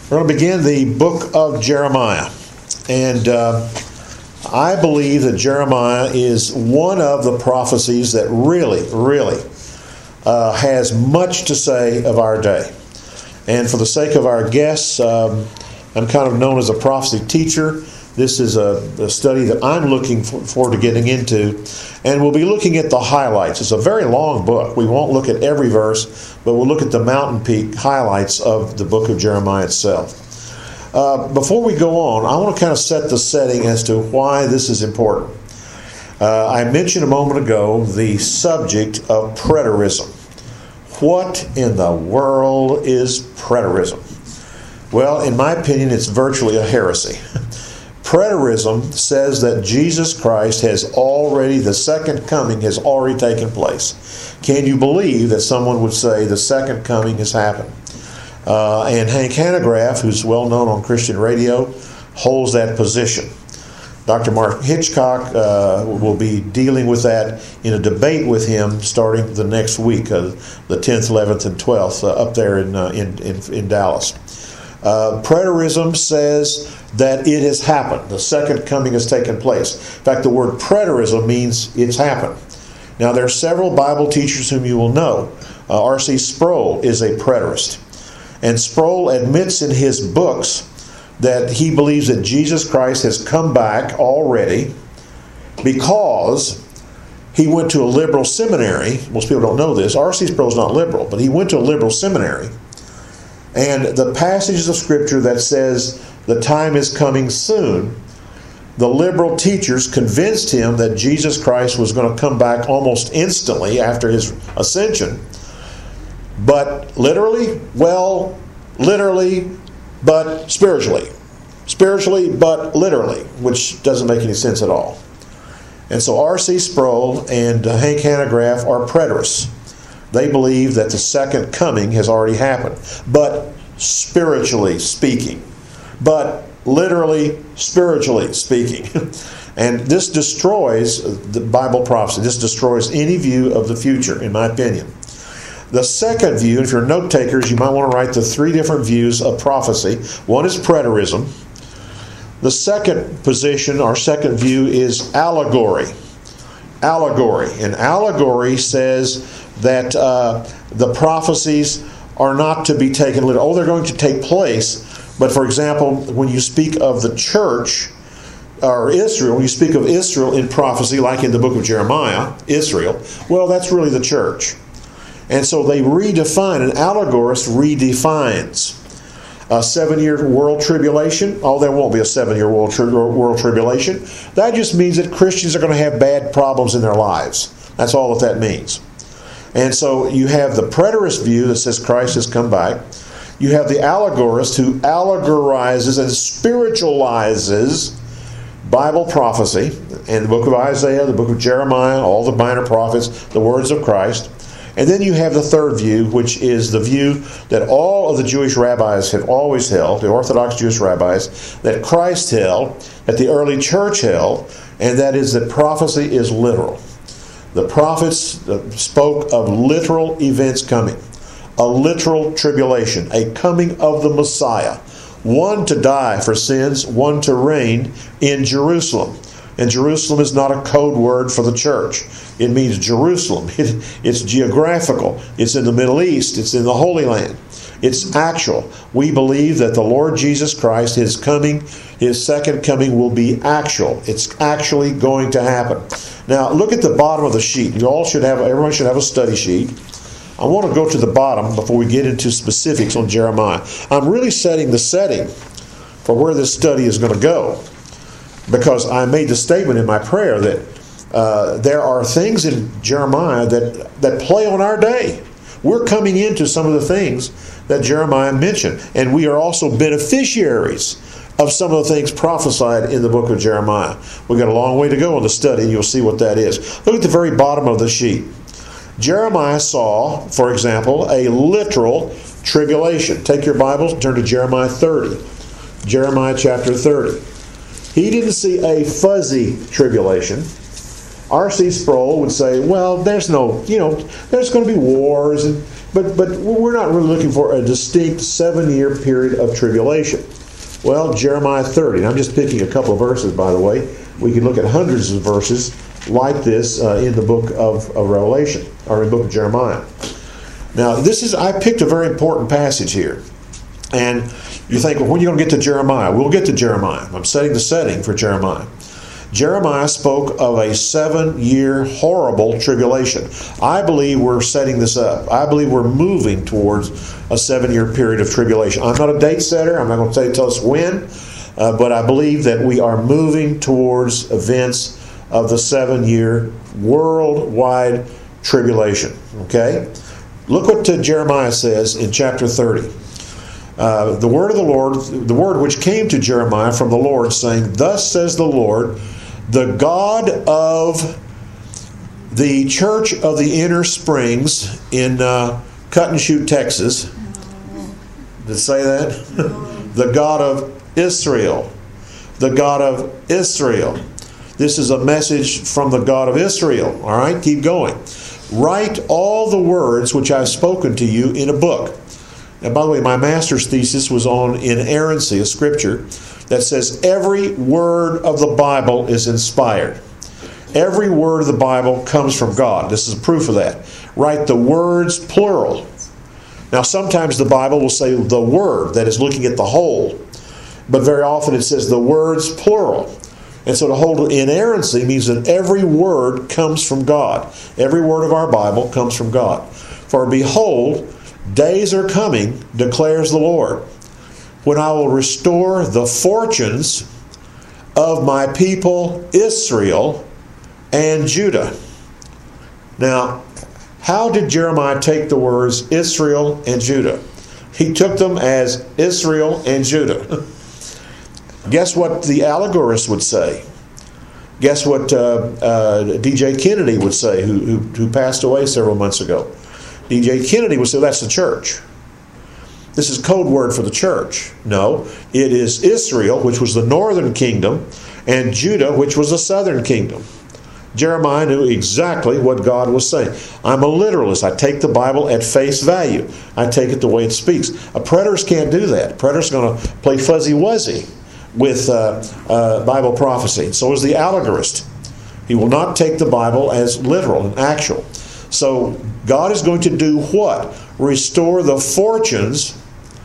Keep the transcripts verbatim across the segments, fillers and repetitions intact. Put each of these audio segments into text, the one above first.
We're going to begin the book of Jeremiah. And uh, I believe that Jeremiah is one of the prophecies that really, really uh, has much to say of our day. And for the sake of our guests, um, I'm kind of known as a prophecy teacher. This is a, a study that I'm looking for, forward to getting into. And we'll be looking at the highlights. It's a very long book. We won't look at every verse, but we'll look at the mountain peak highlights of the book of Jeremiah itself. Uh, before we go on, I want to kind of set the setting as to why this is important. Uh, I mentioned a moment ago the subject of preterism. What in the world is preterism? Well, in my opinion, it's virtually a heresy. Preterism says that Jesus Christ has already, the second coming has already taken place. Can you believe that someone would say the second coming has happened? Uh, and Hank Hanegraaff, who's well known on Christian radio, holds that position. Doctor Mark Hitchcock uh, will be dealing with that in a debate with him starting the next week, uh, the tenth, eleventh, and twelfth, uh, up there in, uh, in, in, in Dallas. Uh, preterism says that it has happened. The second coming has taken place. In fact, the word preterism means it's happened. Now, there are several Bible teachers whom you will know. Uh, R C Sproul is a preterist. And Sproul admits in his books that he believes that Jesus Christ has come back already because he went to a liberal seminary. Most people don't know this. R C Sproul is not liberal, but he went to a liberal seminary. And the passages of Scripture that says the time is coming soon, the liberal teachers convinced him that Jesus Christ was going to come back almost instantly after his ascension. But literally, well, literally, but spiritually. Spiritually, but literally, which doesn't make any sense at all. And so R C Sproul and uh, Hank Hanegraaff are preterists. They believe that the second coming has already happened, but spiritually speaking, but literally spiritually speaking. And this destroys the Bible prophecy. This destroys any view of the future, in my opinion. The second view, if you're note takers, you might want to write the three different views of prophecy. One is preterism. The second position, or second view, is allegory. Allegory. And allegory says that uh, the prophecies are not to be taken literally. Oh, they're going to take place. But for example, when you speak of the church, or Israel, when you speak of Israel in prophecy, like in the book of Jeremiah, Israel, well, that's really the church. And so they redefine, an allegorist redefines a seven-year world tribulation. Oh, there won't be a seven-year world, tri- world tribulation. That just means that Christians are going to have bad problems in their lives. That's all that that means. And so you have the preterist view that says Christ has come back. You have the allegorist who allegorizes and spiritualizes Bible prophecy and the book of Isaiah, the book of Jeremiah, all the minor prophets, the words of Christ. And then you have the third view, which is the view that all of the Jewish rabbis have always held, the Orthodox Jewish rabbis, that Christ held, that the early church held, and that is that prophecy is literal. The prophets spoke of literal events coming, a literal tribulation, a coming of the Messiah, one to die for sins, one to reign in Jerusalem. And Jerusalem is not a code word for the church. It means Jerusalem. It, it's geographical. It's in the Middle East. It's in the Holy Land. It's actual. We believe that the Lord Jesus Christ, His coming, His second coming will be actual. It's actually going to happen. Now, look at the bottom of the sheet. You all should have, everyone should have a study sheet. I want to go to the bottom before we get into specifics on Jeremiah. I'm really setting the setting for where this study is going to go, because I made the statement in my prayer that uh, there are things in Jeremiah that, that play on our day. We're coming into some of the things that Jeremiah mentioned, and we are also beneficiaries of some of the things prophesied in the book of Jeremiah. We've got a long way to go in the study, and you'll see what that is. Look at the very bottom of the sheet. Jeremiah saw, for example, a literal tribulation. Take your Bibles and turn to Jeremiah thirty. Jeremiah chapter thirty. He didn't see a fuzzy tribulation. R C Sproul would say, well, there's no, you know, there's going to be wars and but but we're not really looking for a distinct seven-year period of tribulation. Well, Jeremiah thirty, and I'm just picking a couple of verses, by the way. We can look at hundreds of verses like this uh, in the book of, of Revelation, or in the book of Jeremiah. Now, this is, I picked a very important passage here. And you think, well, when are you going to get to Jeremiah? We'll get to Jeremiah. I'm setting the setting for Jeremiah. Jeremiah spoke of a seven-year horrible tribulation. I believe we're setting this up. I believe we're moving towards a seven-year period of tribulation. I'm not a date setter. I'm not going to tell, tell us when. Uh, but I believe that we are moving towards events of the seven-year worldwide tribulation. Okay? Look what uh, Jeremiah says in chapter thirty. Uh, the word of the Lord, the word which came to Jeremiah from the Lord, saying, Thus says the Lord, the God of the Church of the Inner Springs in uh, Cut and Shoot, Texas. Did it say that? The God of Israel. The God of Israel. This is a message from the God of Israel. All right, keep going. Write all the words which I've spoken to you in a book. And by the way, my master's thesis was on inerrancy, a scripture that says every word of the Bible is inspired. Every word of the Bible comes from God. This is proof of that. Write the words plural. Now, sometimes the Bible will say the word, that is looking at the whole. But very often it says the words plural. And so to hold inerrancy means that every word comes from God. Every word of our Bible comes from God. For behold, days are coming, declares the Lord, when I will restore the fortunes of my people Israel and Judah. Now, how did Jeremiah take the words Israel and Judah? He took them as Israel and Judah. Guess what the allegorist would say? Guess what uh, uh, D J Kennedy would say, who, who, who passed away several months ago? D J Kennedy would say, that's the church. This is code word for the church. No, it is Israel, which was the northern kingdom, and Judah, which was the southern kingdom. Jeremiah knew exactly what God was saying. I'm a literalist. I take the Bible at face value. I take it the way it speaks. A preterist can't do that. A preterist is going to play fuzzy-wuzzy with uh, uh, Bible prophecy. So is the allegorist. He will not take the Bible as literal and actual. So God is going to do what? Restore the fortunes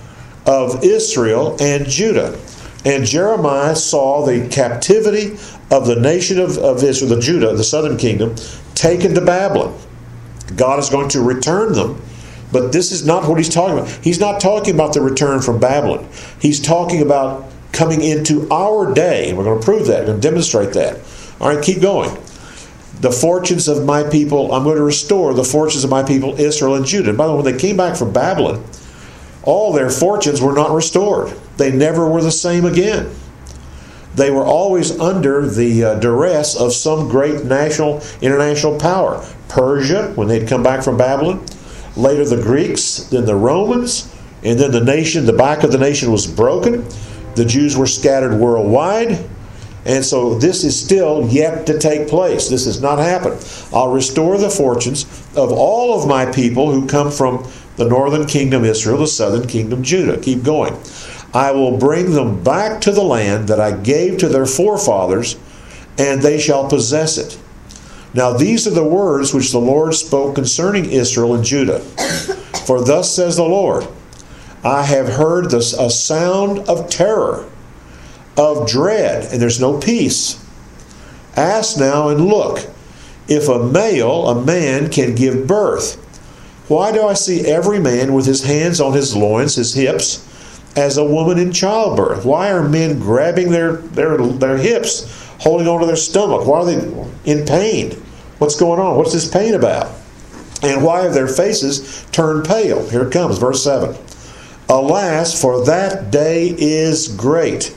of Israel and Judah. And Jeremiah saw the captivity of the nation of, of Israel, the Judah, the southern kingdom, taken to Babylon. God is going to return them. But this is not what he's talking about. He's not talking about the return from Babylon. He's talking about coming into our day. And we're going to prove that. We're going to demonstrate that. All right, keep going. The fortunes of my people, I'm going to restore the fortunes of my people, Israel and Judah. And by the way, when they came back from Babylon, all their fortunes were not restored. They never were the same again. They were always under the uh, duress of some great national, international power. Persia, when they'd come back from Babylon. Later the Greeks, then the Romans, and then the nation, the back of the nation was broken. The Jews were scattered worldwide. And so this is still yet to take place. This has not happened. I'll restore the fortunes of all of my people who come from the northern kingdom Israel, the southern kingdom Judah. Keep going. I will bring them back to the land that I gave to their forefathers, and they shall possess it. Now these are the words which the Lord spoke concerning Israel and Judah. For thus says the Lord, I have heard this, a sound of terror, of dread, and there's no peace. Ask now and look, if a male, a man, can give birth. Why do I see every man with his hands on his loins, his hips, as a woman in childbirth? Why are men grabbing their, their, their hips, holding onto their stomach? Why are they in pain? What's going on? What's this pain about? And why have their faces turned pale? Here it comes, verse seven. Alas, for that day is great.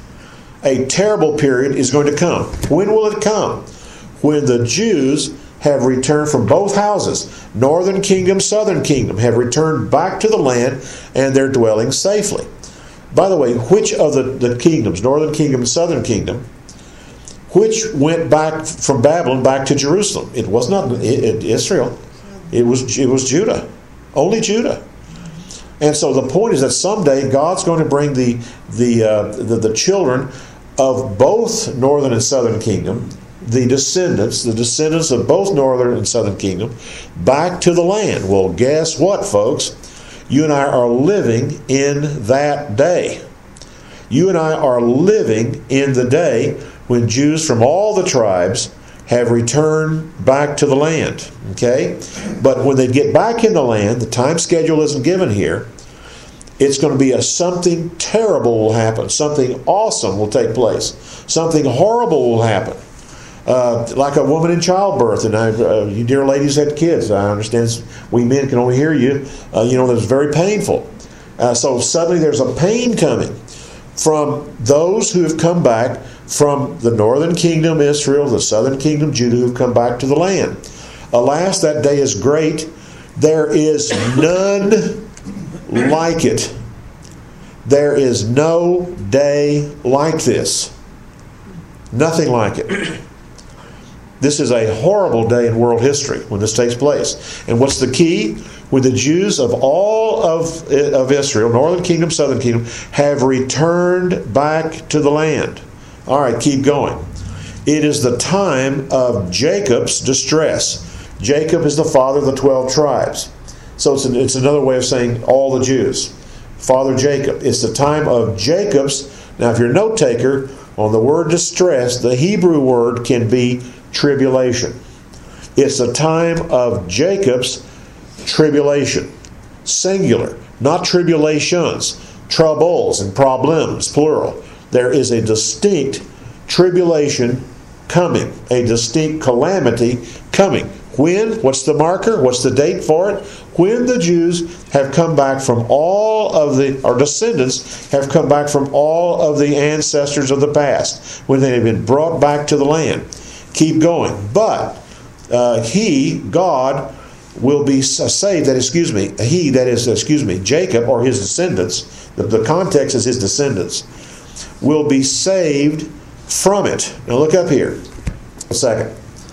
A terrible period is going to come. When will it come? When the Jews have returned from both houses, northern kingdom, southern kingdom, have returned back to the land and they're dwelling safely. By the way, which of the, the kingdoms, northern kingdom and southern kingdom, which went back from Babylon back to Jerusalem? It was not it, it, Israel. It was, it was Judah. Only Judah. And so the point is that someday God's going to bring the the uh, the, the children of both northern and southern kingdom, the descendants, the descendants of both northern and southern kingdom, back to the land. Well, guess what, folks? You and I are living in that day. You and I are living in the day when Jews from all the tribes have returned back to the land. Okay? But when they get back in the land, the time schedule isn't given here. It's going to be a something terrible will happen. Something awesome will take place. Something horrible will happen. Uh, like a woman in childbirth, and I, uh, you dear ladies had kids. I understand we men can only hear you. Uh, you know, that's very painful. Uh, so suddenly there's a pain coming from those who have come back from the northern kingdom, Israel, the southern kingdom, Judah, who have come back to the land. Alas, that day is great. There is none like it. There is no day like this. Nothing like it. This is a horrible day in world history when this takes place. And what's the key? When the Jews of all of, of Israel, northern kingdom, southern kingdom, have returned back to the land. All right, keep going. It is the time of Jacob's distress. Jacob is the father of the twelve tribes. So it's, an, it's another way of saying all the Jews. Father Jacob. It's the time of Jacob's. Now, if you're a note taker, on the word distress, the Hebrew word can be tribulation. It's the time of Jacob's tribulation. Singular. Not tribulations. Troubles and problems, plural. There is a distinct tribulation coming. A distinct calamity coming. When? What's the marker? What's the date for it? When the Jews have come back from all of the, or descendants have come back from all of the ancestors of the past. When they have been brought back to the land. Keep going. But uh, he, God, will be saved, that, excuse me, he, that is, excuse me, Jacob or his descendants, the, the context is his descendants, will be saved from it. Now look up here a second.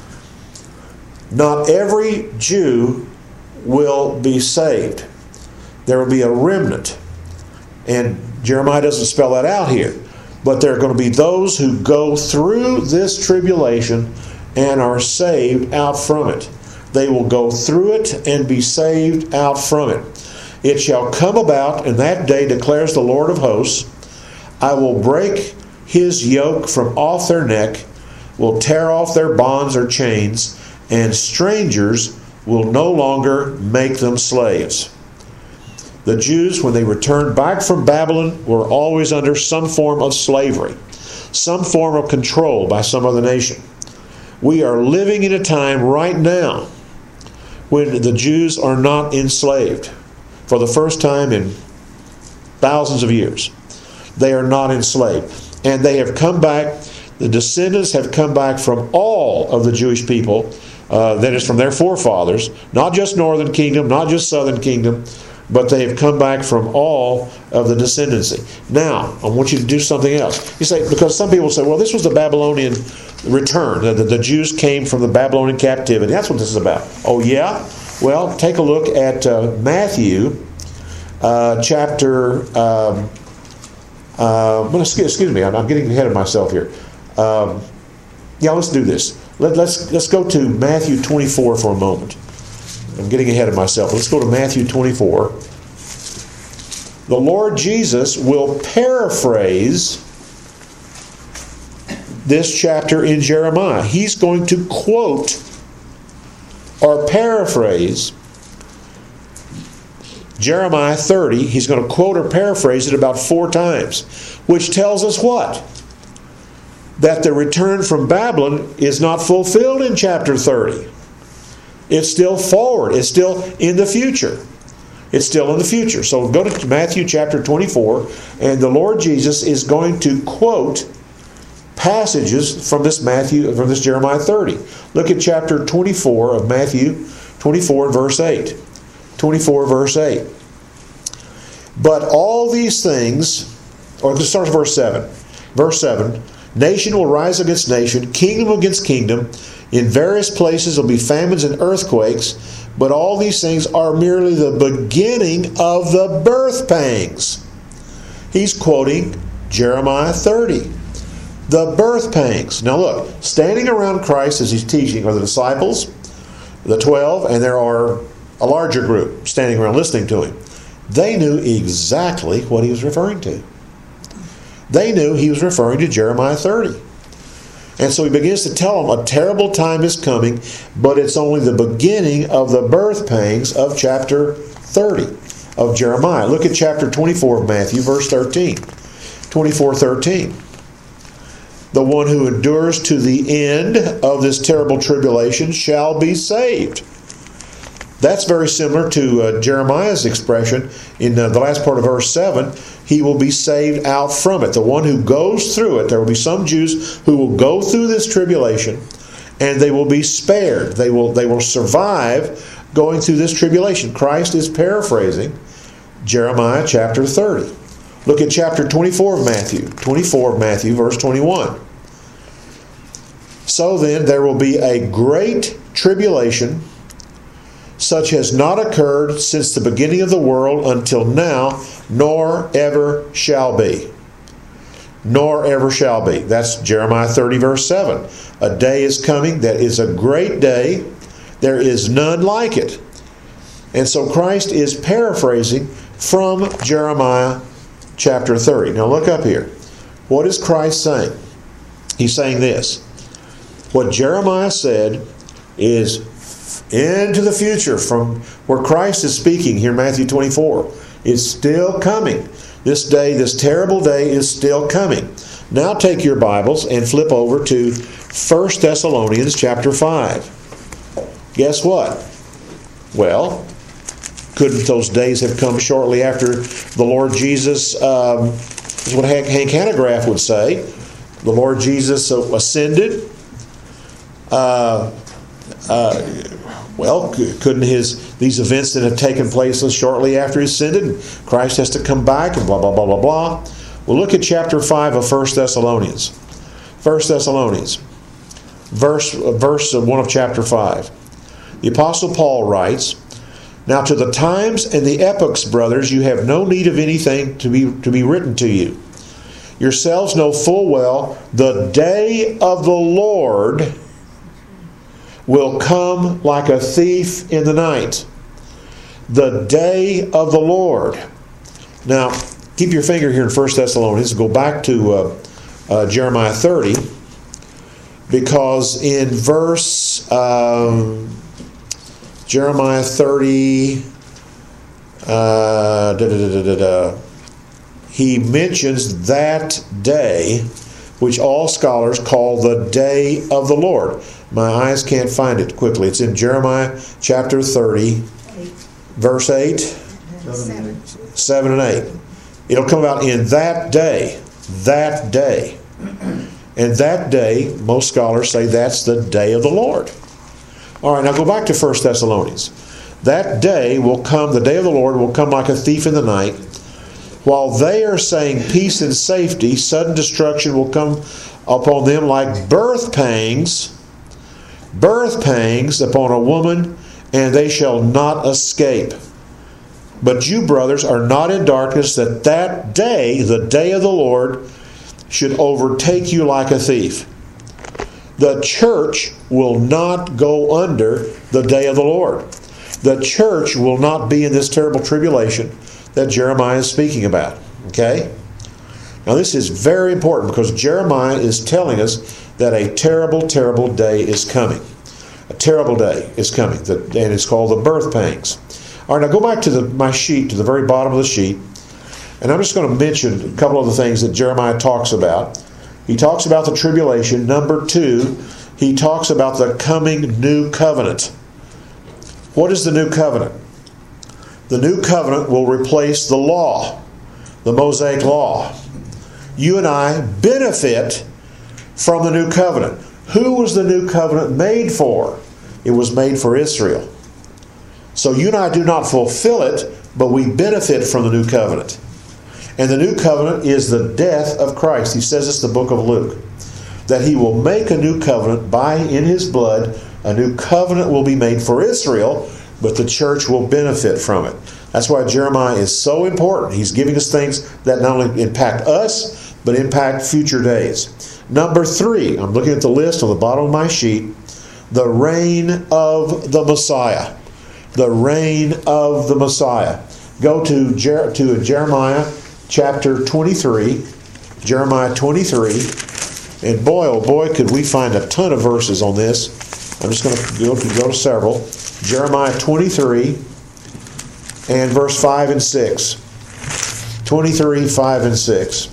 Not every Jew will be saved. There will be a remnant. And Jeremiah doesn't spell that out here. But there are going to be those who go through this tribulation and are saved out from it. They will go through it and be saved out from it. It shall come about in that day, declares the Lord of hosts, I will break his yoke from off their neck, will tear off their bonds or chains, and strangers will no longer make them slaves. The Jews, when they returned back from Babylon, were always under some form of slavery, some form of control by some other nation. We are living in a time right now when the Jews are not enslaved. For the first time in thousands of years, they are not enslaved. And they have come back, the descendants have come back from all of the Jewish people, uh, that is from their forefathers, not just northern kingdom, not just southern kingdom, but they have come back from all of the descendancy. Now, I want you to do something else. You say, because some people say, well, this was the Babylonian return. The, the, the Jews came from the Babylonian captivity. That's what this is about. Oh, yeah? Well, take a look at uh, Matthew uh, chapter... Um, uh, well, excuse, excuse me, I'm, I'm getting ahead of myself here. Um, yeah, let's do this. Let, let's, let's go to Matthew twenty-four for a moment. I'm getting ahead of myself. Let's go to Matthew twenty-four. The Lord Jesus will paraphrase this chapter in Jeremiah. He's going to quote or paraphrase Jeremiah thirty. He's going to quote or paraphrase it about four times, which tells us what? That the return from Babylon is not fulfilled in chapter thirty. It's still forward. It's still in the future. It's still in the future. So go to Matthew chapter twenty-four, and the Lord Jesus is going to quote passages from this Matthew, from this Jeremiah thirty. Look at chapter twenty-four of Matthew twenty-four, verse eight. twenty-four, verse eight. But all these things, or let's start with verse seven. Verse seven, nation will rise against nation, kingdom against kingdom. In various places there will be famines and earthquakes, But all these things are merely the beginning of the birth pangs. He's quoting Jeremiah thirty. The birth pangs. Now look, standing around Christ as he's teaching are the disciples, the twelve, and there are a larger group standing around listening to him. They knew exactly what he was referring to. They knew he was referring to Jeremiah thirty. And so he begins to tell them a terrible time is coming, but it's only the beginning of the birth pangs of chapter thirty of Jeremiah. Look at chapter twenty-four of Matthew, verse thirteen. twenty-four thirteen. The one who endures to the end of this terrible tribulation shall be saved. That's very similar to uh, Jeremiah's expression in uh, the last part of verse seven. He will be saved out from it. The one who goes through it, there will be some Jews who will go through this tribulation and they will be spared. They will, they will survive going through this tribulation. Christ is paraphrasing Jeremiah chapter thirty. Look at chapter twenty-four of Matthew. twenty-four of Matthew, verse twenty-one. So then there will be a great tribulation, such has not occurred since the beginning of the world until now, nor ever shall be. Nor ever shall be. That's Jeremiah thirty, verse seven. A day is coming that is a great day. There is none like it. And so Christ is paraphrasing from Jeremiah chapter thirty. Now look up here. What is Christ saying? He's saying this. What Jeremiah said is into the future from where Christ is speaking here in Matthew twenty-four. It's still coming. This day, this terrible day is still coming. Now take your Bibles and flip over to First Thessalonians chapter five. Guess what? Well, couldn't those days have come shortly after the Lord Jesus, um, is what Hank, Hank Hanegraaff would say. The Lord Jesus ascended. Uh, uh, well, couldn't his these events that have taken place shortly after he ascended, Christ has to come back and blah, blah, blah, blah, blah. Well, look at chapter five of First Thessalonians. First Thessalonians, verse, verse one of chapter five. The Apostle Paul writes, "Now to the times and the epochs, brothers, you have no need of anything to be to be written to you. Yourselves know full well the day of the Lord will come like a thief in the night." The day of the Lord. Now, keep your finger here in First Thessalonians. Go back to uh, uh, Jeremiah thirty, because in verse um, Jeremiah thirty, uh, da, da, da, da, da, da, he mentions that day, which all scholars call the day of the Lord. My eyes can't find it quickly. It's in Jeremiah chapter thirty, eight. Verse eight, seven. seven and eight. It'll come about in that day, that day. And that day, most scholars say that's the day of the Lord. All right, now go back to First Thessalonians. That day will come, the day of the Lord will come like a thief in the night. While they are saying peace and safety, sudden destruction will come upon them like birth pangs, birth pangs upon a woman, and they shall not escape. But you, brothers, are not in darkness, that that day, the day of the Lord, should overtake you like a thief. The church will not go under the day of the Lord. The church will not be in this terrible tribulation that Jeremiah is speaking about. Okay? Now this is very important, because Jeremiah is telling us that a terrible, terrible day is coming. A terrible day is coming, and it's called the birth pangs. All right, now go back to the, my sheet, to the very bottom of the sheet, and I'm just going to mention a couple of the things that Jeremiah talks about. He talks about the tribulation. Number two, he talks about the coming new covenant. What is the new covenant? The new covenant will replace the law, the Mosaic law. You and I benefit from the new covenant. Who was the new covenant made for? It was made for Israel. So you and I do not fulfill it, but we benefit from the new covenant. And the new covenant is the death of Christ. He says this in the book of Luke, that he will make a new covenant by in his blood. A new covenant will be made for Israel. but the church will benefit from it. That's why Jeremiah is so important. He's giving us things that not only impact us, but impact future days. Number three, I'm looking at the list on the bottom of my sheet, the reign of the Messiah. The reign of the Messiah. Go to, Jer- to Jeremiah chapter twenty-three. Jeremiah twenty-three. And boy, oh boy, could we find a ton of verses on this. I'm just going to go to, go to several. Jeremiah twenty-three and verse five and six. twenty-three, five and six.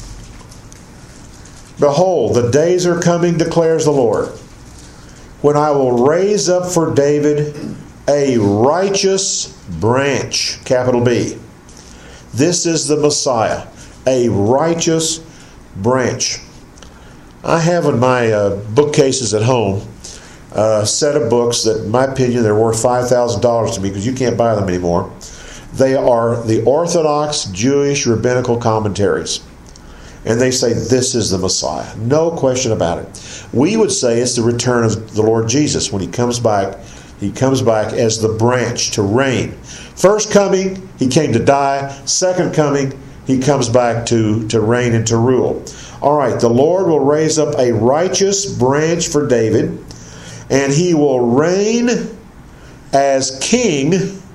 Behold, the days are coming, declares the Lord, when I will raise up for David a righteous branch, capital B. This is the Messiah, a righteous branch. I have in my uh, bookcases at home a set of books that, in my opinion, they're worth five thousand dollars to me because you can't buy them anymore. They are the Orthodox Jewish rabbinical commentaries. And they say this is the Messiah. No question about it. We would say it's the return of the Lord Jesus. When he comes back, he comes back as the branch to reign. First coming, he came to die. Second coming, he comes back to, to reign and to rule. All right, the Lord will raise up a righteous branch for David, and he will reign as king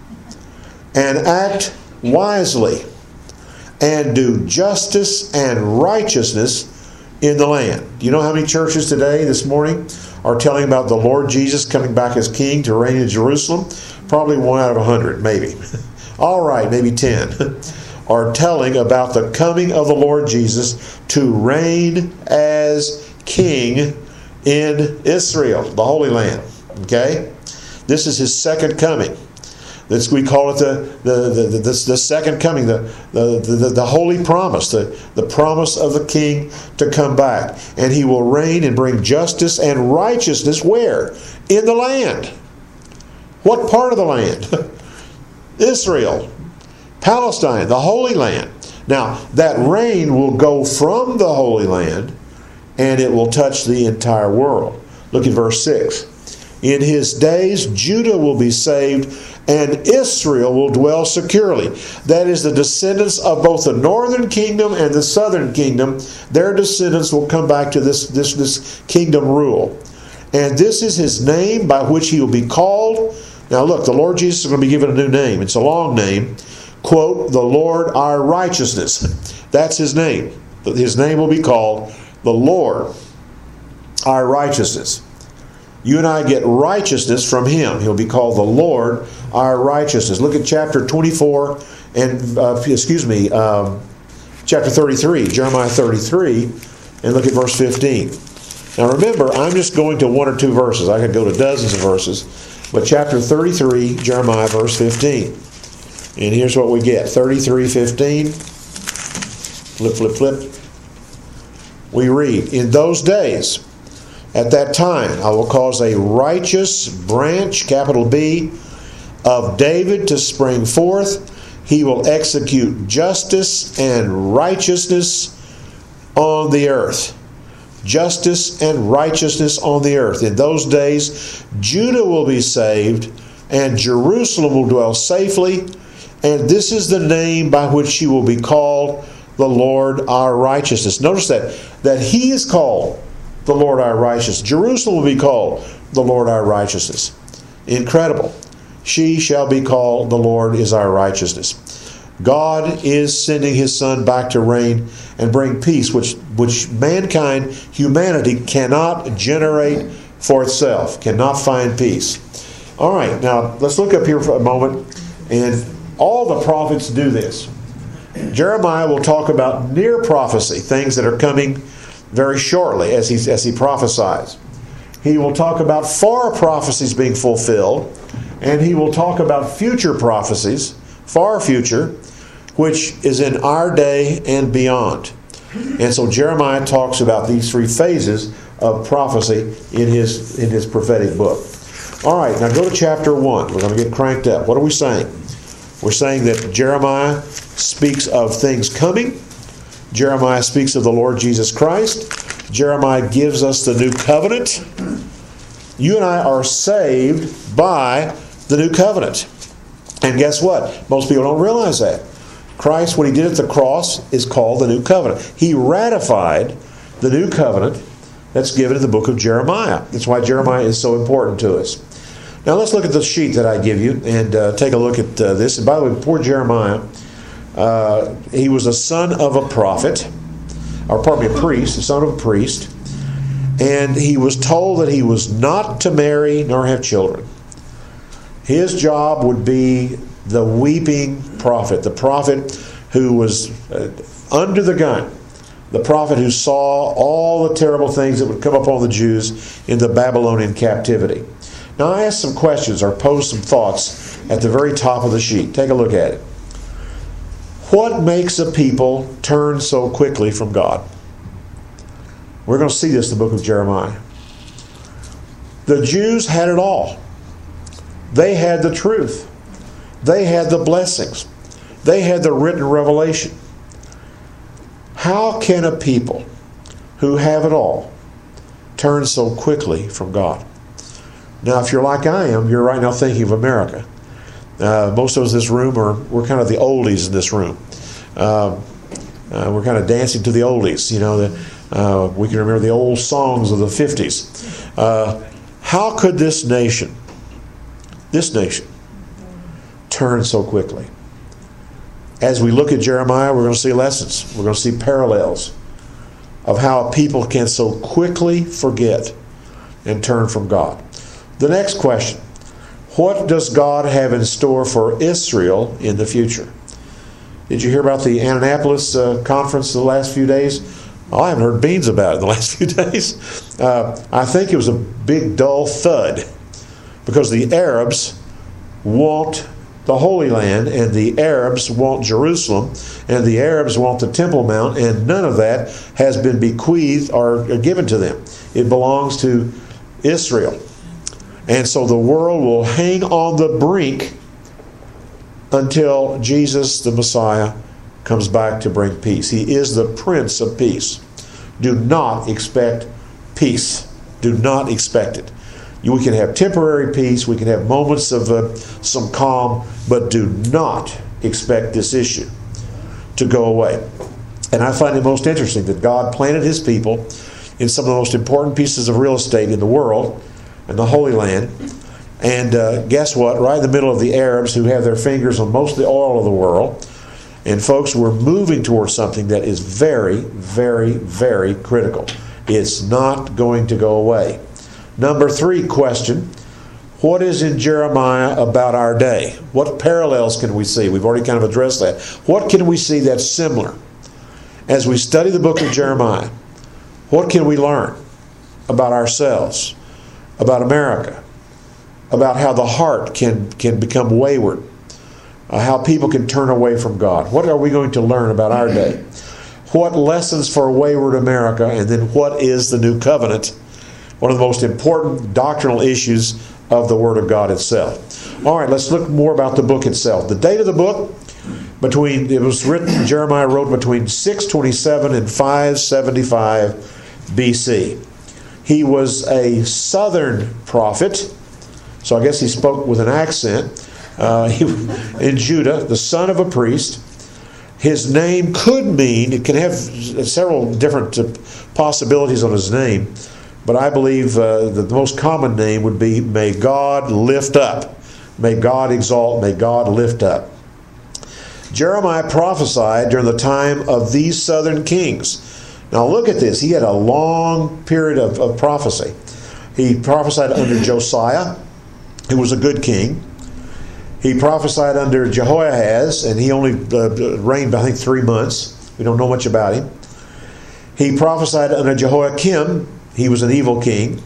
and act wisely and do justice and righteousness in the land. Do you know how many churches today, this morning, are telling about the Lord Jesus coming back as king to reign in Jerusalem? Probably one out of a hundred, maybe. All right, maybe ten. Are telling about the coming of the Lord Jesus to reign as king in Israel, the Holy Land. Okay? This is his second coming. This, we call it the the, the, the, the, the second coming, the, the, the, the holy promise, the, the promise of the king to come back. And he will reign and bring justice and righteousness where? In the land. What part of the land? Israel. Palestine, the Holy Land. Now, that reign will go from the Holy Land and it will touch the entire world. Look at verse six. In his days, Judah will be saved and Israel will dwell securely. That is, the descendants of both the northern kingdom and the southern kingdom, their descendants will come back to this, this, this kingdom rule. And this is his name by which he will be called. Now look, the Lord Jesus is going to be given a new name. It's a long name. Quote, the Lord our righteousness. That's his name. His name will be called the Lord our righteousness. You and I get righteousness from him. He'll be called the Lord our righteousness. Look at chapter twenty-four and, uh, excuse me, um, chapter thirty-three, Jeremiah thirty-three, and look at verse fifteen. Now remember, I'm just going to one or two verses. I could go to dozens of verses. But chapter thirty-three, Jeremiah, verse fifteen. And here's what we get. thirty-three fifteen. Flip, flip, flip. We read, in those days, at that time, I will cause a righteous branch, capital B, of David to spring forth. He will execute justice and righteousness on the earth. Justice and righteousness on the earth. In those days, Judah will be saved, and Jerusalem will dwell safely. And this is the name by which she will be called, the Lord our righteousness. Notice that, that he is called the Lord our righteousness. Jerusalem will be called the Lord our righteousness. Incredible. She shall be called the Lord is our righteousness. God is sending his Son back to reign and bring peace, which, which mankind, humanity, cannot generate for itself, cannot find peace. All right, now let's look up here for a moment. And all the prophets do this. Jeremiah will talk about near prophecy, things that are coming very shortly as he, as he prophesies. He will talk about far prophecies being fulfilled, and he will talk about future prophecies, far future, which is in our day and beyond. And so Jeremiah talks about these three phases of prophecy in his, in his prophetic book. All right, now go to chapter one. We're going to get cranked up. What are we saying? We're saying that Jeremiah speaks of things coming. Jeremiah speaks of the Lord Jesus Christ. Jeremiah gives us the new covenant. You and I are saved by the new covenant. And guess what? Most people don't realize that. Christ, what he did at the cross, is called the new covenant. He ratified the new covenant that's given in the book of Jeremiah. That's why Jeremiah is so important to us. Now let's look at the sheet that I give you and uh, take a look at uh, this. And by the way, poor Jeremiah, uh, he was a son of a prophet, or pardon me, a priest, the son of a priest. And he was told that he was not to marry nor have children. His job would be the weeping prophet, the prophet who was uh, under the gun, the prophet who saw all the terrible things that would come upon the Jews in the Babylonian captivity. Now I asked some questions or posed some thoughts at the very top of the sheet. Take a look at it. What makes a people turn so quickly from God? We're going to see this in the book of Jeremiah. The Jews had it all. They had the truth. They had the blessings. They had the written revelation. How can a people who have it all turn so quickly from God? Now, if you're like I am, you're right now thinking of America. Uh, most of us in this room are, we're kind of the oldies in this room. Uh, uh, we're kind of dancing to the oldies. You know, the, uh, we can remember the old songs of the fifties. Uh, how could this nation, this nation, turn so quickly? As we look at Jeremiah, we're going to see lessons. We're going to see parallels of how people can so quickly forget and turn from God. The next question, what does God have in store for Israel in the future? Did you hear about the Annapolis uh, conference the last few days? Oh, I haven't heard beans about it in the last few days. Uh, I think it was a big dull thud because the Arabs want the Holy Land, and the Arabs want Jerusalem, and the Arabs want the Temple Mount, and none of that has been bequeathed or given to them. It belongs to Israel. And so the world will hang on the brink until Jesus, the Messiah, comes back to bring peace. He is the Prince of Peace. Do not expect peace. Do not expect it. We can have temporary peace, we can have moments of uh, some calm, but do not expect this issue to go away. And I find it most interesting that God planted his people in some of the most important pieces of real estate in the world, in the Holy Land. And uh, guess what? Right in the middle of the Arabs, who have their fingers on most of the oil of the world. And folks, we're moving towards something that is very, very, very critical. It's not going to go away. Number three question, what is in Jeremiah about our day? What parallels can we see? We've already kind of addressed that. What can we see that's similar? As we study the book of Jeremiah, what can we learn about ourselves, about America, about how the heart can, can become wayward, uh, how people can turn away from God? What are we going to learn about our day? What lessons for wayward America, and then what is the new covenant? One of the most important doctrinal issues of the Word of God itself. All right, let's look more about the book itself. The date of the book, between it was written, Jeremiah wrote between six twenty-seven and five seventy-five B C. He was a southern prophet, so I guess he spoke with an accent. Uh, he, in Judah, the son of a priest. His name could mean, it can have several different possibilities on his name, but I believe uh, that the most common name would be, may God lift up. May God exalt, may God lift up. Jeremiah prophesied during the time of these southern kings. Now look at this. He had a long period of, of prophecy. He prophesied under Josiah, who was a good king. He prophesied under Jehoahaz, and he only uh, reigned, I think, three months. We don't know much about him. He prophesied under Jehoiakim. He was an evil king.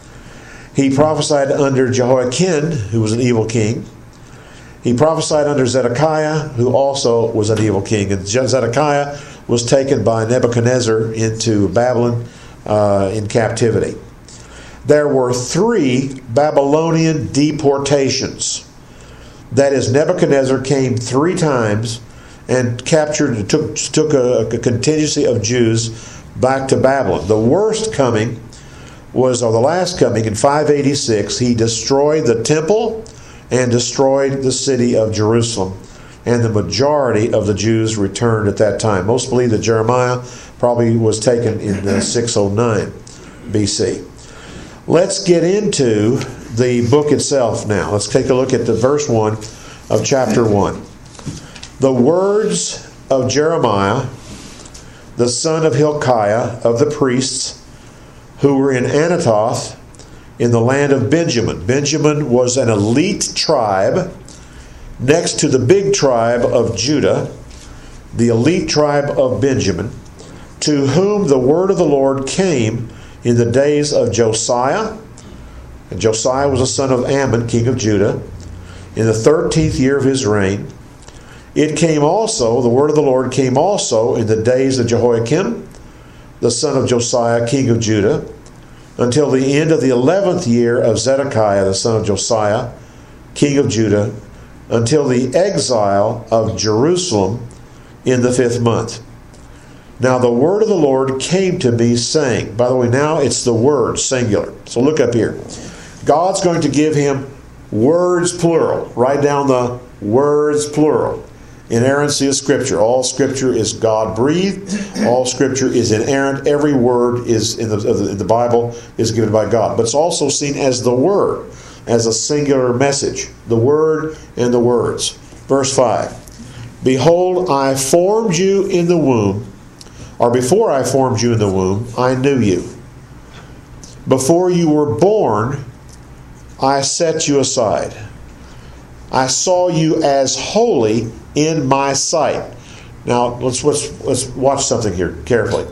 He prophesied under Jehoiakim, who was an evil king. He prophesied under Zedekiah, who also was an evil king. And Zedekiah was taken by Nebuchadnezzar into Babylon uh, in captivity. There were three Babylonian deportations. That is, Nebuchadnezzar came three times and captured and took, took a, a contingency of Jews back to Babylon. The worst coming was, or the last coming, in five eighty-six. He destroyed the temple and destroyed the city of Jerusalem. And the majority of the Jews returned at that time. Most believe that Jeremiah probably was taken in uh, six oh nine B C. Let's get into the book itself now. Let's take a look at the verse one of chapter one. The words of Jeremiah, the son of Hilkiah, of the priests, who were in Anathoth, in the land of Benjamin. Benjamin was an elite tribe next to the big tribe of Judah, the elite tribe of Benjamin, to whom the word of the Lord came in the days of Josiah. And Josiah was a son of Ammon, king of Judah, in the thirteenth year of his reign. It came also, the word of the Lord came also in the days of Jehoiakim, the son of Josiah, king of Judah, until the end of the eleventh year of Zedekiah, the son of Josiah, king of Judah, until the exile of Jerusalem in the fifth month. Now the word of the Lord came to me, saying, by the way, now it's the word, singular. So look up here. God's going to give him words, plural. Write down the words, plural. Inerrancy of Scripture. All Scripture is God-breathed. All Scripture is inerrant. Every word is in the, in the Bible is given by God. But it's also seen as the Word, as a singular message. The Word and the words. Verse five. Behold, I formed you in the womb, or before I formed you in the womb, I knew you. Before you were born, I set you aside. I saw you as holy in my sight. Now, let's, let's, let's watch something here carefully.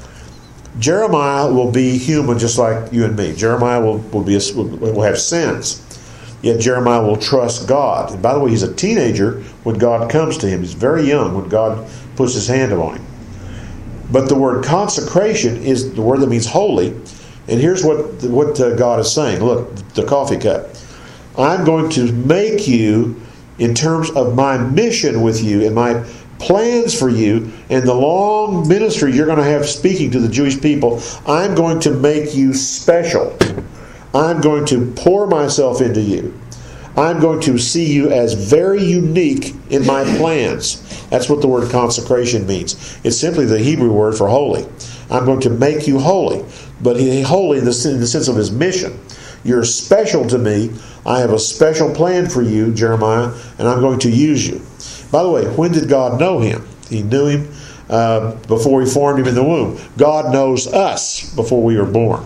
Jeremiah will be human just like you and me. Jeremiah will, will, be a, will have sins. Yet Jeremiah will trust God. And by the way, he's a teenager when God comes to him. He's very young when God puts his hand on him. But the word consecration is the word that means holy. And here's what, what uh, God is saying. Look, the coffee cup. I'm going to make you, in terms of my mission with you and my plans for you and the long ministry you're going to have speaking to the Jewish people, I'm going to make you special. I'm going to pour myself into you. I'm going to see you as very unique in my plans. That's what the word consecration means. It's simply the Hebrew word for holy. I'm going to make you holy. But holy in the, in the sense of his mission. You're special to me. I have a special plan for you, Jeremiah, and I'm going to use you. By the way, when did God know him? He knew him uh, before he formed him in the womb. God knows us before we were born.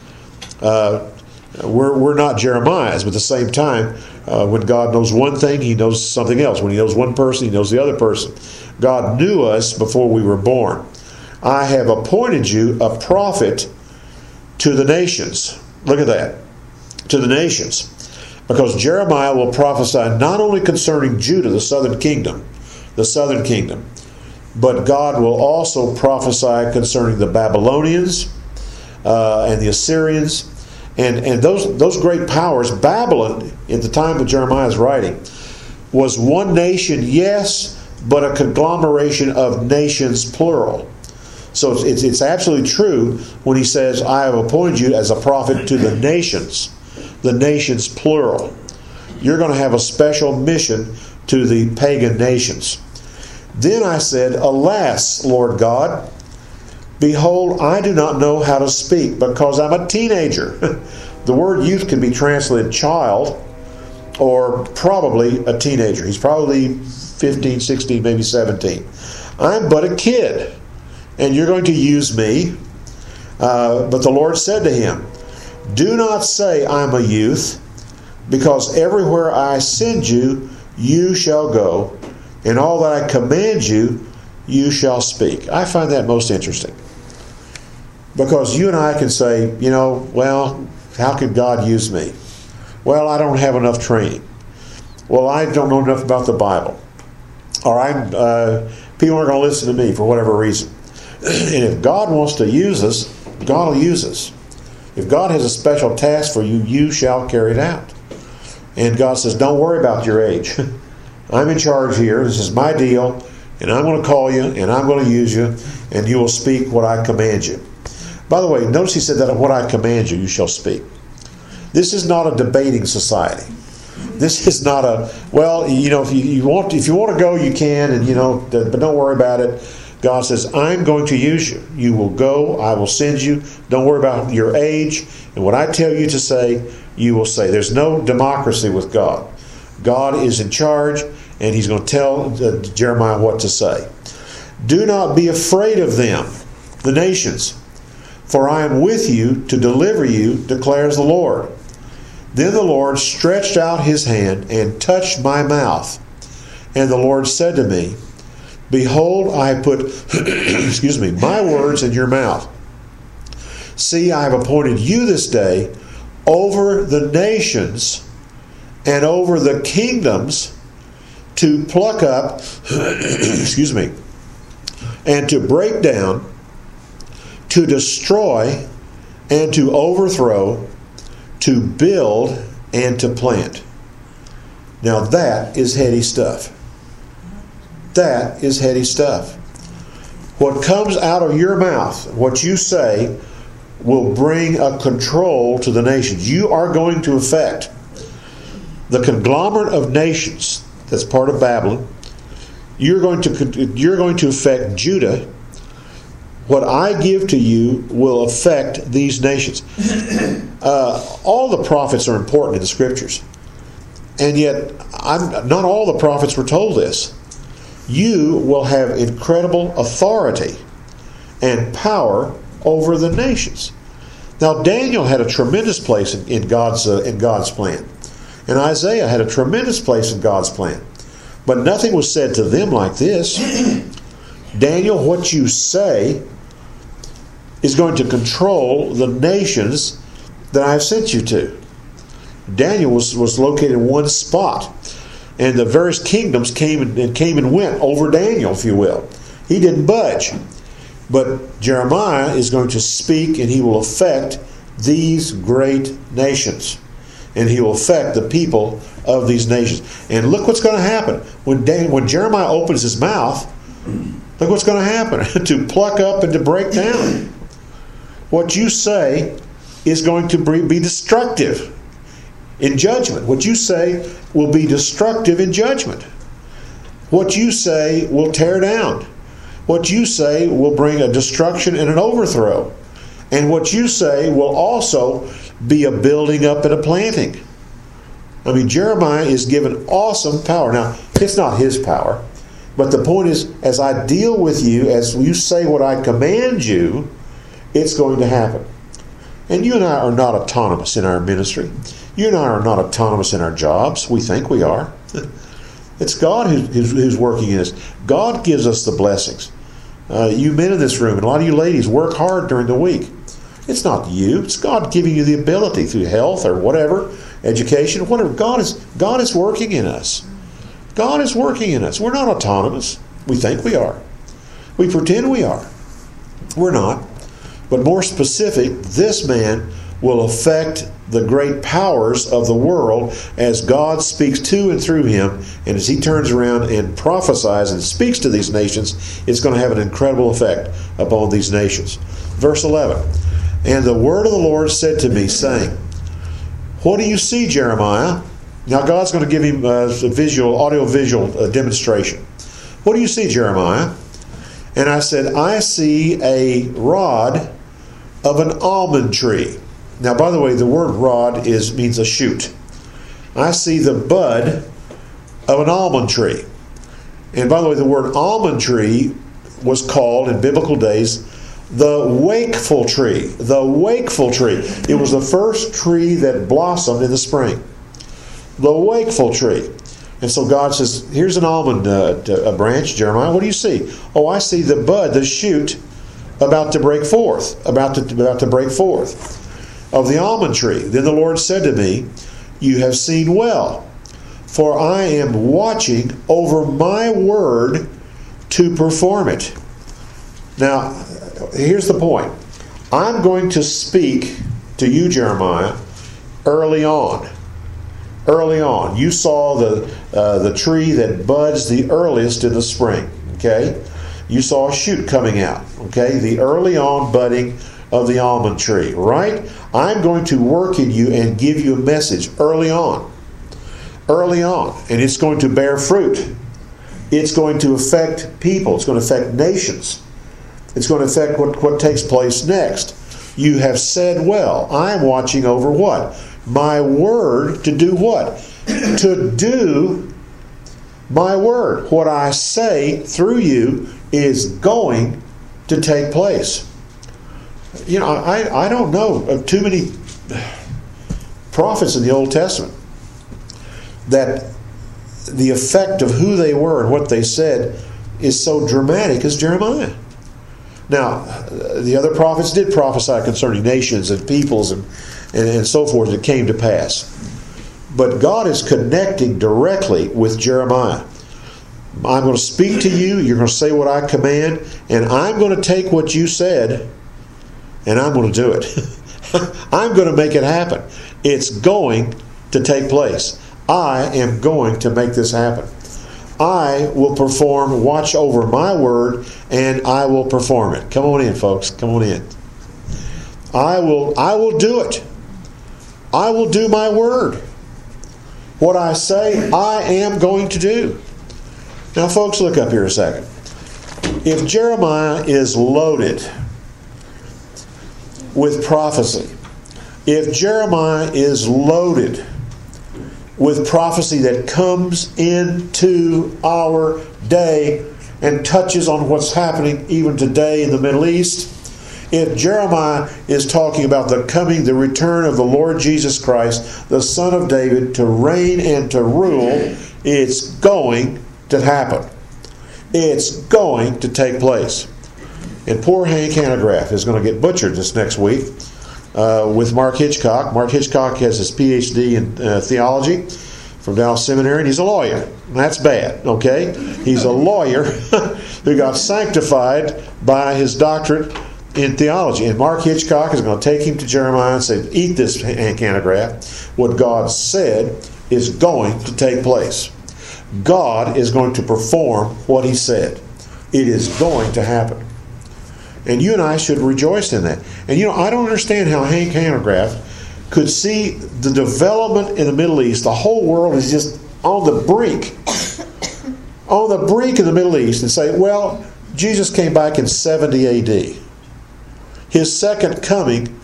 Uh, we're, we're not Jeremiah's, but at the same time, uh, when God knows one thing, he knows something else. When he knows one person, he knows the other person. God knew us before we were born. I have appointed you a prophet to the nations. Look at that. To the nations. Because Jeremiah will prophesy not only concerning Judah, the southern kingdom, the southern kingdom, but God will also prophesy concerning the Babylonians uh, and the Assyrians and, and those, those great powers. Babylon, at the time of Jeremiah's writing, was one nation, yes, but a conglomeration of nations, plural. So it's, it's, it's absolutely true when he says, I have appointed you as a prophet to the nations. The nations, plural. You're going to have a special mission to the pagan nations. Then I said, alas, Lord God, behold, I do not know how to speak because I'm a teenager. The word youth can be translated child or probably a teenager. He's probably fifteen, sixteen, maybe seventeen. I'm but a kid, and you're going to use me. Uh, but the Lord said to him, do not say I'm a youth, because everywhere I send you, you shall go, and all that I command you, you shall speak. I find that most interesting. Because you and I can say, you know, well, how could God use me? Well, I don't have enough training. Well, I don't know enough about the Bible. Or I'm, uh, people aren't going to listen to me for whatever reason. And if God wants to use us, God will use us. If God has a special task for you, you shall carry it out. And God says, don't worry about your age. I'm in charge here. This is my deal. And I'm going to call you, and I'm going to use you, and you will speak what I command you. By the way, notice he said that what I command you, you shall speak. This is not a debating society. This is not a, well, you know, if you, you want if you want to go, you can, and you know, but don't worry about it. God says, I'm going to use you. You will go. I will send you. Don't worry about your age. And what I tell you to say, you will say. There's no democracy with God. God is in charge, and he's going to tell uh, Jeremiah what to say. Do not be afraid of them, the nations, for I am with you to deliver you, declares the Lord. Then the Lord stretched out his hand and touched my mouth. And the Lord said to me, Behold, I have put excuse me, my words in your mouth. See, I have appointed you this day over the nations and over the kingdoms to pluck up, excuse me, and to break down, to destroy, and to overthrow, to build, and to plant. Now that is heady stuff. That is heady stuff. What comes out of your mouth, what you say, will bring a control to the nations. You are going to affect the conglomerate of nations that's part of Babylon. You're going to you're going to affect Judah. What I give to you will affect these nations. Uh, all the prophets are important in the Scriptures, and yet I'm, not all the prophets were told this. You will have incredible authority and power over the nations. Now, Daniel had a tremendous place in, in God's uh, in God's plan, and Isaiah had a tremendous place in God's plan. But nothing was said to them like this. Daniel, what you say is going to control the nations that I have sent you to. Daniel was, was located in one spot, and the various kingdoms came and, and came and went over Daniel, if you will. He didn't budge. But Jeremiah is going to speak, and he will affect these great nations. And he will affect the people of these nations. And look what's going to happen. When, Dan, when Jeremiah opens his mouth, look what's going to happen. To pluck up and to break down. What you say is going to be destructive in judgment. What you say will be destructive in judgment. What you say will tear down. What you say will bring a destruction and an overthrow. And what you say will also be a building up and a planting. I mean, Jeremiah is given awesome power. Now, it's not his power. But the point is, as I deal with you, as you say what I command you, it's going to happen. And you and I are not autonomous in our ministry. You and I are not autonomous in our jobs. We think we are. It's God who's, who's working in us. God gives us the blessings. Uh, you men in this room, and a lot of you ladies, work hard during the week. It's not you. It's God giving you the ability through health or whatever, education, whatever. God is God is working in us. God is working in us. We're not autonomous. We think we are. We pretend we are. We're not. But more specific, this man will affect the great powers of the world as God speaks to and through him. And as he turns around and prophesies and speaks to these nations, it's going to have an incredible effect upon these nations. Verse eleven. And the word of the Lord said to me, saying, What do you see, Jeremiah? Now God's going to give him a visual, audio-visual uh, demonstration. What do you see, Jeremiah? And I said, I see a rod of an almond tree. Now, by the way, the word rod is means a shoot. I see the bud of an almond tree. And by the way, the word almond tree was called in biblical days the wakeful tree. The wakeful tree. It was the first tree that blossomed in the spring. The wakeful tree. And so God says, here's an almond uh, a branch, Jeremiah. What do you see? Oh, I see the bud, the shoot, about to break forth. About to, about to break forth of the almond tree. Then the Lord said to me, You have seen well, for I am watching over my word to perform it. Now, here's the point. I'm going to speak to you, Jeremiah, early on. Early on. You saw the uh, the tree that buds the earliest in the spring. Okay? You saw a shoot coming out. Okay? The early on budding of the almond tree. Right? I'm going to work in you and give you a message early on. early on, and it's going to bear fruit. It's going to affect people. It's going to affect nations. It's going to affect what, what takes place next. You have said well. I am watching over what? My word to do what? To do my word. What I say through you is going to take place. You know, I, I don't know of too many prophets in the Old Testament that the effect of who they were and what they said is so dramatic as Jeremiah. Now, the other prophets did prophesy concerning nations and peoples and, and, and so forth that came to pass. But God is connecting directly with Jeremiah. I'm going to speak to you, you're going to say what I command, and I'm going to take what you said, and I'm going to do it. I'm going to make it happen. It's going to take place. I am going to make this happen. I will perform, watch over my word, and I will perform it. Come on in, folks. Come on in. I will, I will do it. I will do my word. What I say, I am going to do. Now, folks, look up here a second. If Jeremiah is loaded with prophecy, if Jeremiah is loaded with prophecy that comes into our day and touches on what's happening even today in the Middle East, if Jeremiah is talking about the coming, the return of the Lord Jesus Christ, the Son of David, to reign and to rule, it's going to happen. It's going to take place. And poor Hank Hanegraaff is going to get butchered this next week uh, with Mark Hitchcock. Mark Hitchcock has his P H D in uh, theology from Dallas Seminary, and he's a lawyer. That's bad, okay? He's a lawyer who got sanctified by his doctorate in theology. And Mark Hitchcock is going to take him to Jeremiah and say, eat this, Hank Hanegraaff. What God said is going to take place. God is going to perform what He said. It is going to happen. And you and I should rejoice in that. And you know, I don't understand how Hank Hanegraaff could see the development in the Middle East. The whole world is just on the brink. On the brink of the Middle East, and say, well, Jesus came back in seventy A D. His second coming,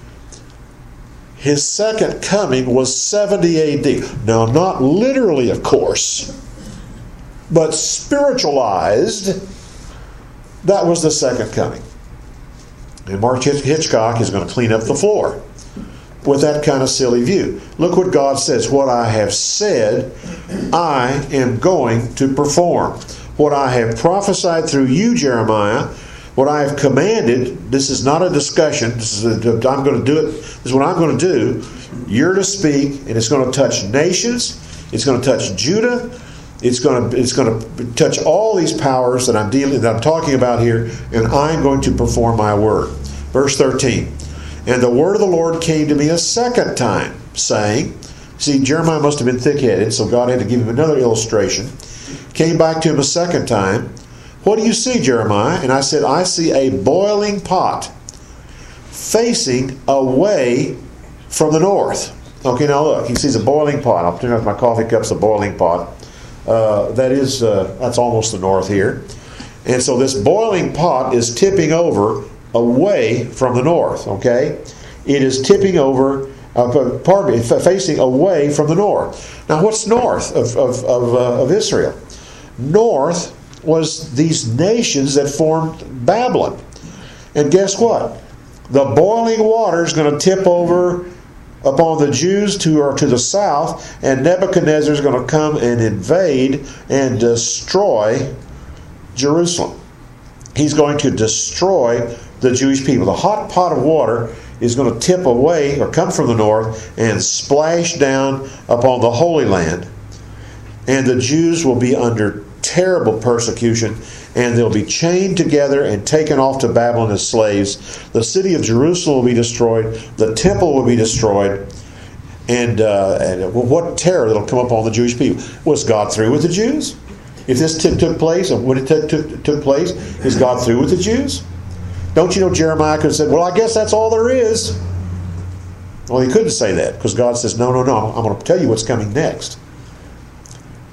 His second coming was seventy A D. Now, not literally, of course, but spiritualized, that was the second coming. And Mark Hitchcock is going to clean up the floor with that kind of silly view. Look what God says. What I have said, I am going to perform. What I have prophesied through you, Jeremiah, what I have commanded, this is not a discussion. This is a, I'm going to do it. This is what I'm going to do. You're to speak, and it's going to touch nations. It's going to touch Judah. It's going to it's going to touch all these powers that I'm dealing that I'm talking about here, and I'm going to perform my word. Verse thirteen. And the word of the Lord came to me a second time, saying, see, Jeremiah must have been thick-headed, so God had to give him another illustration. Came back to him a second time. What do you see, Jeremiah? And I said, I see a boiling pot facing away from the north. Okay, now look, he sees a boiling pot. I'll turn off my coffee cups, a boiling pot. Uh, that is, uh, that's almost the north here. And so this boiling pot is tipping over away from the north, okay? It is tipping over, uh, pardon me, facing away from the north. Now, what's north of, of, of, uh, of Israel? North was these nations that formed Babylon. And guess what? The boiling water is going to tip over upon the Jews who are to the south, and Nebuchadnezzar is going to come and invade and destroy Jerusalem. He's going to destroy the Jewish people. The hot pot of water is going to tip away or come from the north and splash down upon the Holy Land. And the Jews will be under terrible persecution, and they'll be chained together and taken off to Babylon as slaves. The city of Jerusalem will be destroyed. The temple will be destroyed. And, uh, and what terror that'll come upon the Jewish people. Was God through with the Jews? If this t- took place, and when it t- took, took place, is God through with the Jews? Don't you know Jeremiah could have said, well, I guess that's all there is. Well, he couldn't say that, because God says, no, no, no, I'm going to tell you what's coming next.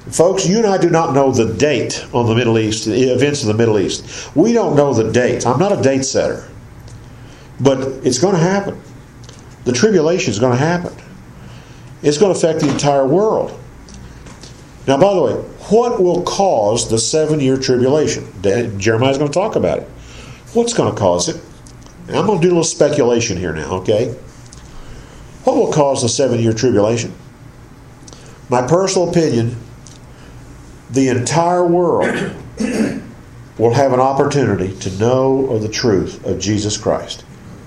Folks, you and I do not know the date on the Middle East, the events in the Middle East. We don't know the date. I'm not a date setter. But it's going to happen. The tribulation is going to happen. It's going to affect the entire world. Now, by the way, what will cause the seven-year tribulation? Jeremiah's going to talk about it. What's going to cause it? And I'm going to do a little speculation here now, okay? What will cause the seven-year tribulation? My personal opinion, the entire world will have an opportunity to know of the truth of Jesus Christ.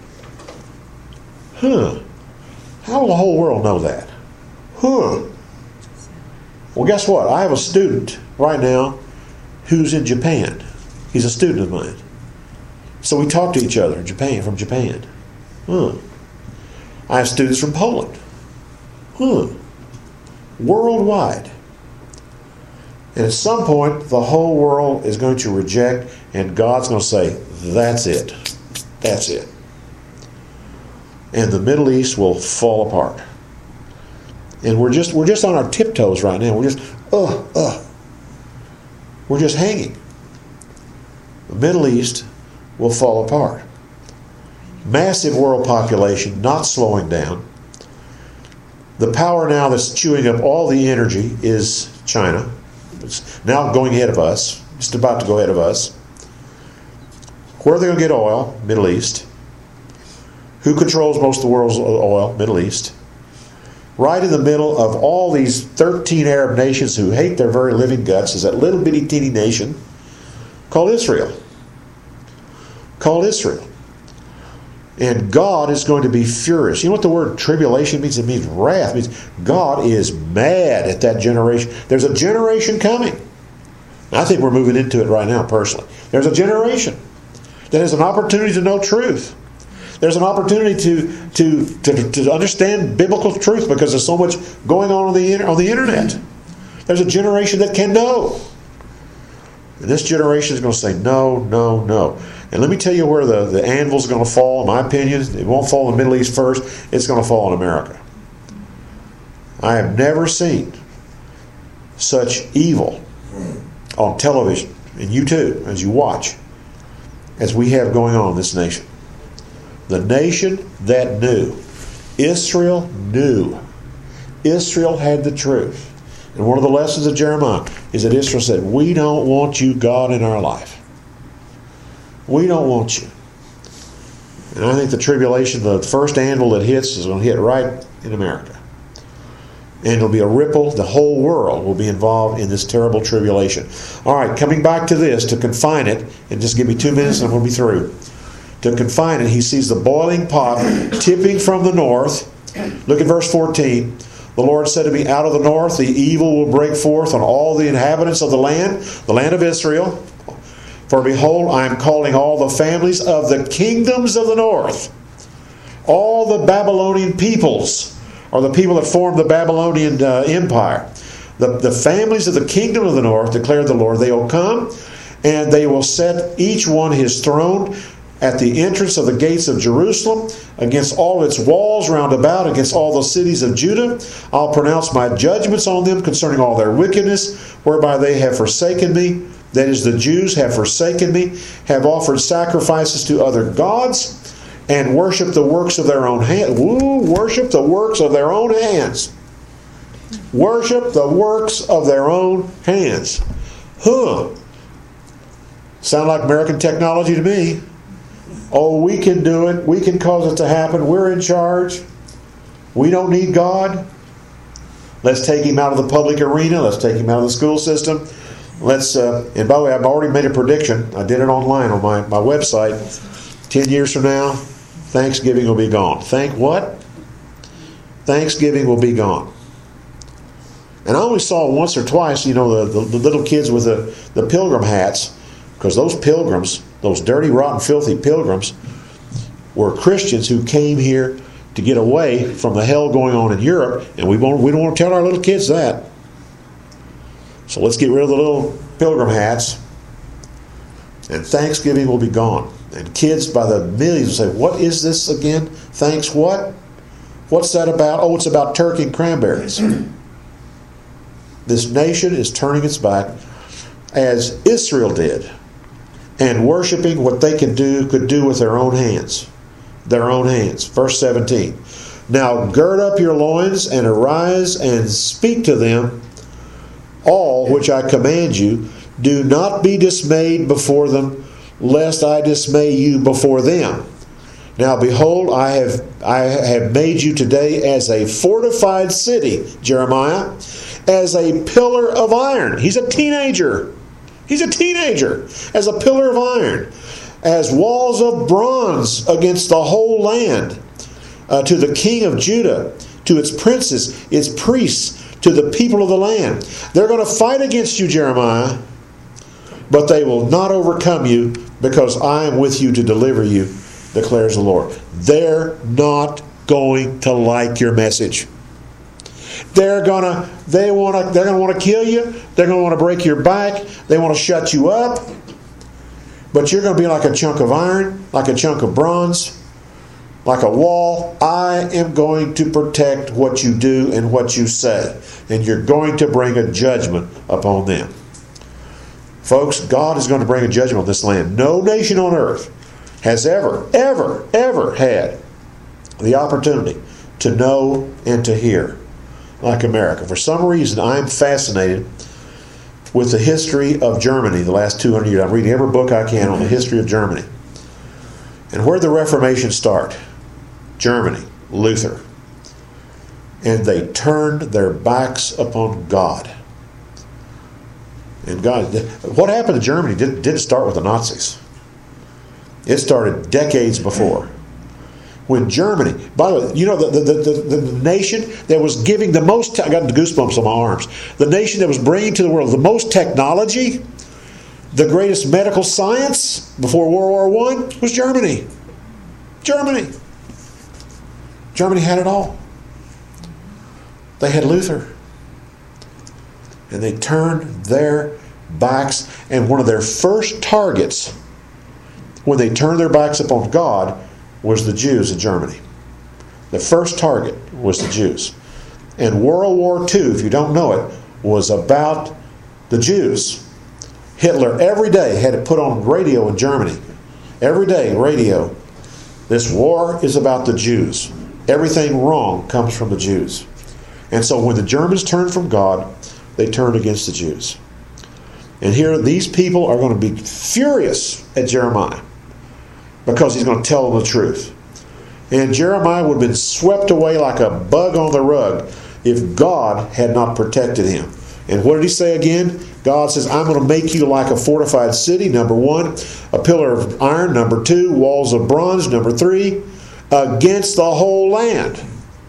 Huh. How will the whole world know that? Huh. Well, guess what? I have a student right now who's in Japan. He's a student of mine. So we talk to each other in Japan, from Japan. Huh. I have students from Poland. Huh. Worldwide. And at some point, the whole world is going to reject, and God's going to say, that's it. That's it. And the Middle East will fall apart. And we're just we're just on our tiptoes right now. We're just, uh, uh. We're just hanging. The Middle East will fall apart. Massive world population, not slowing down. The power now that's chewing up all the energy is China. It's now going ahead of us. It's about to go ahead of us. Where are they going to get oil? Middle East. Who controls most of the world's oil? Middle East. Right in the middle of all these thirteen Arab nations who hate their very living guts is that little bitty teeny nation called Israel. Called Israel. And God is going to be furious. You know what the word tribulation means? It means wrath. It means God is mad at that generation. There's a generation coming. I think we're moving into it right now personally. There's a generation that has an opportunity to know truth. There's an opportunity to, to, to, to understand biblical truth because there's so much going on on the, on the internet. There's a generation that can know. And this generation is going to say no, no, no. And let me tell you where the, the anvil's going to fall, in my opinion. It won't fall in the Middle East first. It's going to fall in America. I have never seen such evil on television, and you too, as you watch, as we have going on in this nation. The nation that knew. Israel knew. Israel had the truth. And one of the lessons of Jeremiah is that Israel said, we don't want you, God, in our life. We don't want you. And I think the tribulation, the first anvil that hits is going to hit right in America. And it'll be a ripple. The whole world will be involved in this terrible tribulation. All right, coming back to this, to confine it, and just give me two minutes and I'm going to be through. To confine it, he sees the boiling pot tipping from the north. Look at verse fourteen. The Lord said to me, out of the north the evil will break forth on all the inhabitants of the land, the land of Israel. For behold, I am calling all the families of the kingdoms of the north. All the Babylonian peoples, or the people that formed the Babylonian uh, empire. The, the families of the kingdom of the north, declared the Lord, they will come, and they will set each one his throne at the entrance of the gates of Jerusalem, against all its walls round about, against all the cities of Judah. I'll pronounce my judgments on them concerning all their wickedness, whereby they have forsaken me. That is, the Jews have forsaken me, have offered sacrifices to other gods, and worship the works of their own hands. Woo, worship the works of their own hands. Worship the works of their own hands. Huh. Sound like American technology to me. Oh, we can do it. We can cause it to happen. We're in charge. We don't need God. Let's take him out of the public arena. Let's take him out of the school system. Let's, uh, and by the way, I've already made a prediction. I did it online on my, my website. Ten years from now, Thanksgiving will be gone. Thank what? Thanksgiving will be gone. And I only saw once or twice, you know, the, the, the little kids with the, the pilgrim hats, because those pilgrims, those dirty, rotten, filthy pilgrims, were Christians who came here to get away from the hell going on in Europe, and we won't, we don't want to tell our little kids that. So let's get rid of the little pilgrim hats, and Thanksgiving will be gone. And kids by the millions will say, what is this again? Thanks what? What's that about? Oh, it's about turkey and cranberries. This nation is turning its back as Israel did and worshiping what they can do, could do with their own hands. Their own hands. Verse seventeen. Now gird up your loins and arise and speak to them all which I command you. Do not be dismayed before them, lest I dismay you before them. Now behold, I have I have made you today as a fortified city, Jeremiah, as a pillar of iron. He's a teenager. He's a teenager. As a pillar of iron, as walls of bronze against the whole land, uh, to the king of Judah, to its princes, its priests, to the people of the land. They're going to fight against you, Jeremiah, but they will not overcome you, because I am with you to deliver you, declares the Lord. They're not going to like your message. They're gonna, they want to, they're gonna want to kill you. They're gonna want to break your back. They want to shut you up. But you're going to be like a chunk of iron, like a chunk of bronze, like a wall. I am going to protect what you do and what you say, and you're going to bring a judgment upon them. Folks, God is going to bring a judgment on this land. No nation on earth has ever, ever, ever had the opportunity to know and to hear like America. For some reason, I'm fascinated with the history of Germany the last two hundred years. I'm reading every book I can on the history of Germany. And where did the Reformation start? Germany, Luther. And they turned their backs upon God. And God, what happened to Germany didn't, didn't start with the Nazis. It started decades before. When Germany, by the way, you know, the, the, the, the nation that was giving the most, I got the goosebumps on my arms, the nation that was bringing to the world the most technology, the greatest medical science before World War One was Germany. Germany. Germany had it all. They had Luther. And they turned their backs, and one of their first targets when they turned their backs upon God was the Jews in Germany. The first target was the Jews. And World War Two, if you don't know it, was about the Jews. Hitler every day had to put on radio in Germany. Every day, radio. This war is about the Jews. Everything wrong comes from the Jews. And so when the Germans turned from God, they turned against the Jews. And here, these people are going to be furious at Jeremiah, because he's going to tell them the truth. And Jeremiah would have been swept away like a bug on the rug if God had not protected him. And what did he say again? God says, I'm going to make you like a fortified city, number one. A pillar of iron, number two. Walls of bronze, number three. Against the whole land.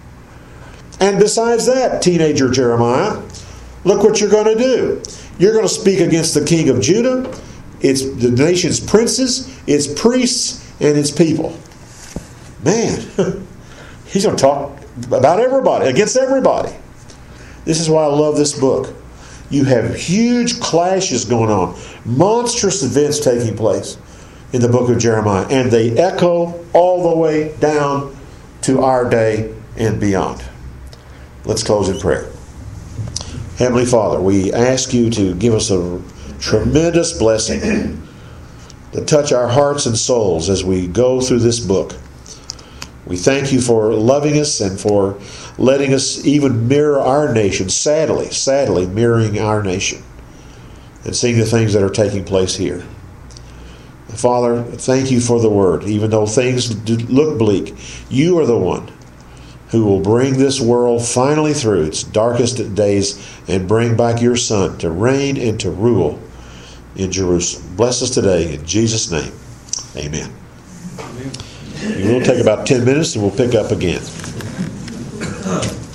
And besides that, teenager Jeremiah, look what you're going to do. You're going to speak against the king of Judah, its the nation's princes, its priests, and its people. Man, he's going to talk about everybody, against everybody. This is why I love this book. You have huge clashes going on, monstrous events taking place in the book of Jeremiah, and they echo all the way down to our day and beyond. Let's close in prayer. Heavenly Father, we ask you to give us a tremendous blessing to touch our hearts and souls as we go through this book. We thank you for loving us and for letting us even mirror our nation, sadly, sadly mirroring our nation, and seeing the things that are taking place here. Father, thank you for the word. Even though things look bleak, you are the one who will bring this world finally through its darkest days and bring back your Son to reign and to rule in Jerusalem. Bless us today in Jesus' name. Amen. Amen. We'll take about ten minutes and we'll pick up again.